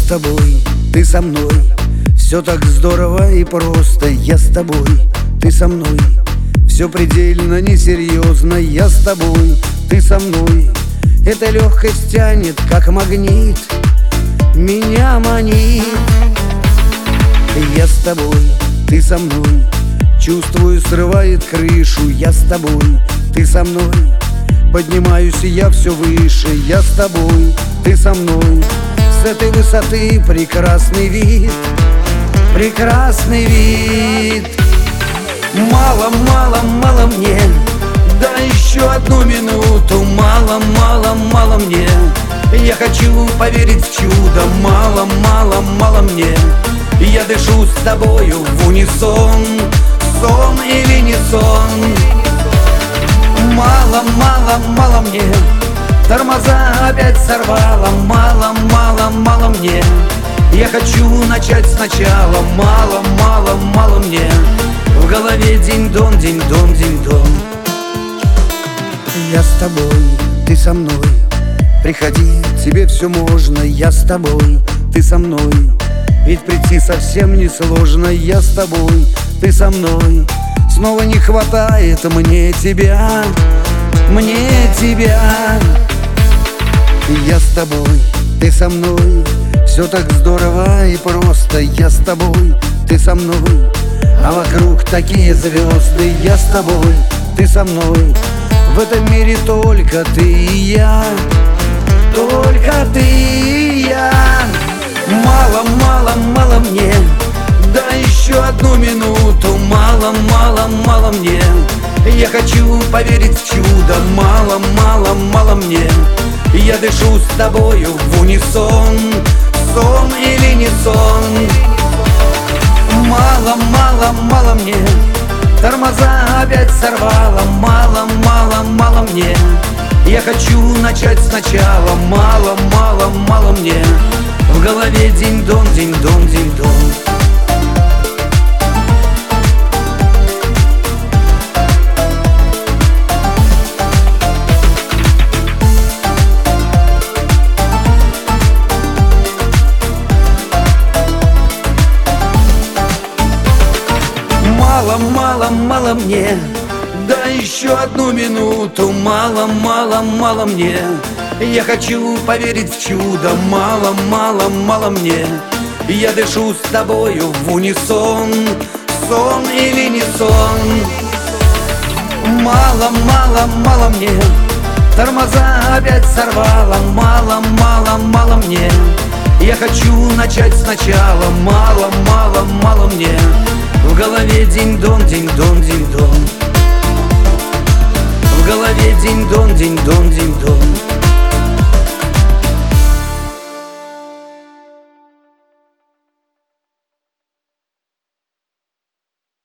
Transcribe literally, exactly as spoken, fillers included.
с тобой, ты со мной. Все так здорово и просто. Я с тобой, ты со мной. Все предельно несерьезно. Я с тобой, ты со мной. Эта легкость тянет, как магнит, меня манит. Я с тобой, ты со мной. Чувствую, срывает крышу. Я с тобой, ты со мной. Поднимаюсь я все выше. Я с тобой, ты со мной. С этой высоты прекрасный вид, прекрасный вид. Мало, мало, мало мне, да еще одну минуту. Мало, мало, мало мне, я хочу поверить в чудо. Мало, мало, мало мне, я дышу с тобою в унисон. Сон или не сон? Мало, мало, мало мне, тормоза опять сорвало. Мало, мало, мало мне, я хочу начать сначала. Мало, мало, мало мне, в голове динь-дон, динь-дон, динь-дон. Я с тобой, ты со мной. Приходи, тебе все можно. Я с тобой, ты со мной. Ведь прийти совсем не сложно. Я с тобой, ты со мной. Снова не хватает мне тебя, мне тебя. Я с тобой, ты со мной. Все так здорово и просто. Я с тобой, ты со мной. А вокруг такие звезды. Я с тобой, ты со мной. В этом мире только ты и я, только ты и я. Мало, мало, мало мне, да еще одну минуту. Мало, мало, мало мне, я хочу поверить в чудо. Мало, мало, мало мне, я дышу с тобою в унисон. Сон или не сон? Мало, мало, мало мне, тормоза опять сорвало. Мало, мало, мало мне, я хочу начать сначала. Мало, мало, мало мне, в голове динь-дон, динь-дон, динь-дон. Мало, мало, мало мне, да еще одну минуту. Мало, мало, мало мне, я хочу поверить в чудо. Мало, мало, мало мне, я дышу с тобою в унисон. Сон или не сон? Мало, мало, мало мне, тормоза опять сорвало. Мало, мало, мало мне, я хочу начать сначала. Мало, мало, мало мне, в голове динь-дон, динь-дон, динь-дон. В голове динь-дон, динь-дон, динь-дон.